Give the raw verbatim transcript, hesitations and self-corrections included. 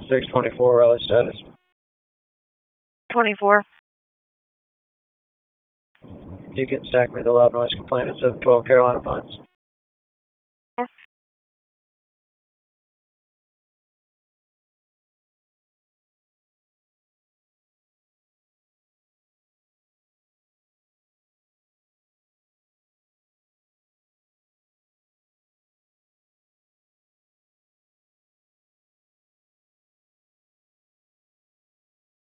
six twenty-four, rally status. twenty-four. You can stack me the loud noise complaint at seven twelve Carolina Pines.